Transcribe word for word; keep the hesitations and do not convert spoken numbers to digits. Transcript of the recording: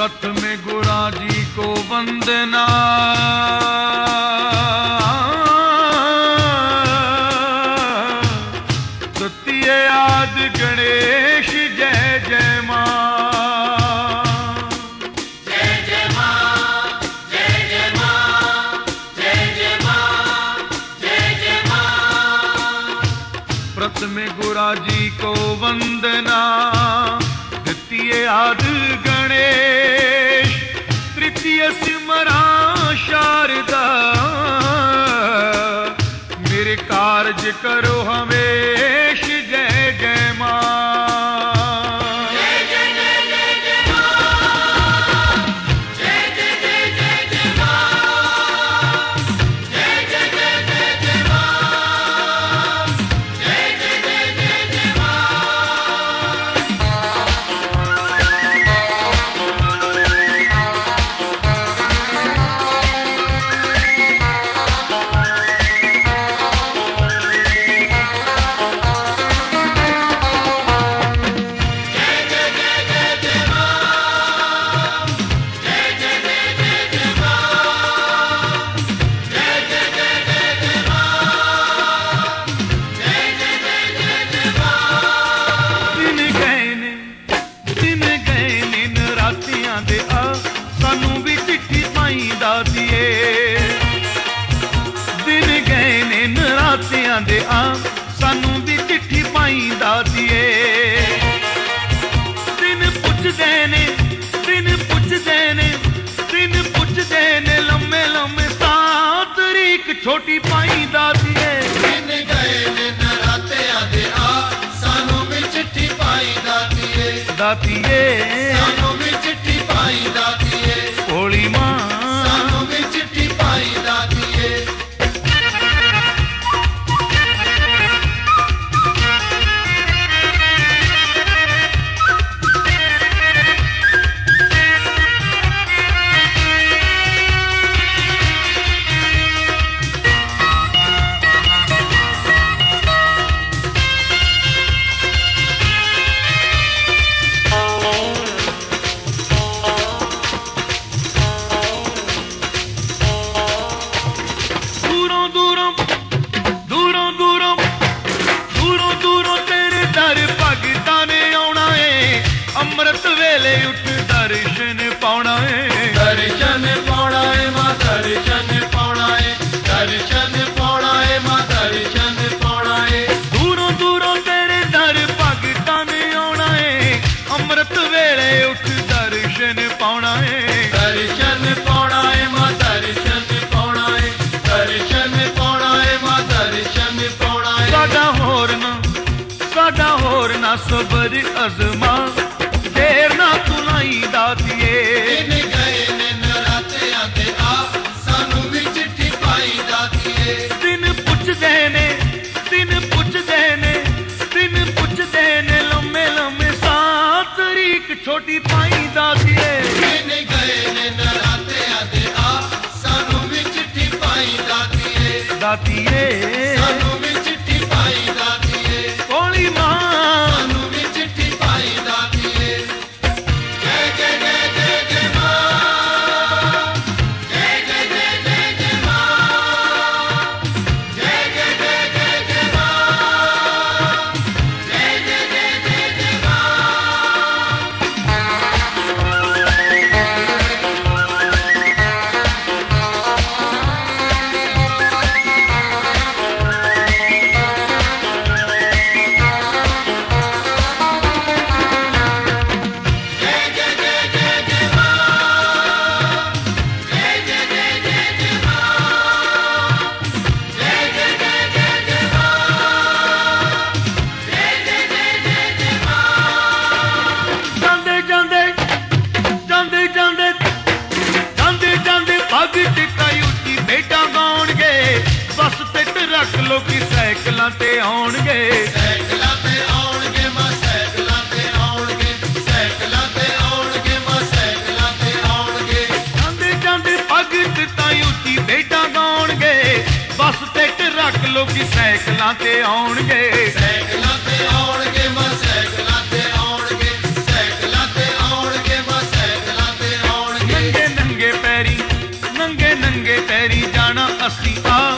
प्रथम गुरा जी को वंदना, द्वितीय आदि गणेश जय जय मां। जय जय मां, जय जय मां, जय जय मां, जय जय मां। प्रथम गुरा जी को वंदना, द्वितीय आदि गणेश, तृतीय सिमरा शारदा, मेरे कार्य करो हमेश जय जय मां। दे आ सानू भी चिट्ठी पाईंदा दिए, दिन पुछदे ने दिन पुछदे ने दिन पुछदे ने लम्मे लम्मे सात तरीक छोटी पाईंदा दिए। दिन गए ने नरातियां दे आ सानू भी चिट्ठी पाईंदा दिए, दातिए सानू भी चिट्ठी पाईंदा दिए, भोली मां सानू भी चिट्ठी पाईंदा दिए। अमृत वेले उठ दर्शन पाउणा है, दर्शन पाउणा है मां, दर्शन पाउणा है, दर्शन पाउणा है मां, दर्शन पाउणा है। दूरों दूरों तेरे दर भगतां ने आउणा है, अमृत वेले उठ दर्शन पाउणा है, दर्शन पाउणा है मां, दर्शन पाउणा है, दर्शन पाउणा है मां, दर्शन पाउणा है। साडा होर ना साडा होर ना सबर अज़मा, देर ना तुलाई दातिए। दिन गए ने नरातियां दे आ सानू भी चिट्ठी पाई दातिए, दिन पुछदे ने दिन पुछदे ने दिन पुछदे ने लम्मे लम्मे सात तरीक छोटी पाई दातिए। दिन गए ने नरातियां दे आ सानू भी चिट्ठी पाई दातिए, दातिए सानू भी चिट्ठी पाई दातिए, भोली मां सानू भी चिट्ठी पाई दातिए। जय जय जय जय जय मां, जय जय जय जय जय मां, जय जय जय जय जय मां, जय जय जय जय जय लोकी साइकिलां ते आउणगे, साइकिलां ते आउणगे मां, साइकिलां ते आउणगे, साइकिलां ते आउणगे मां, साइकिलां ते आउणगे। जांदे जांदे भगत ताईं उच्ची बेटा गाउणगे, बस ते रख लोकी साइकिलां ते आउणगे, साइकिलां ते आउणगे मां, साइकिलां ते आउणगे, साइकिलां ते आउणगे मां, साइकिलां ते ਦਾਸੀ ਆ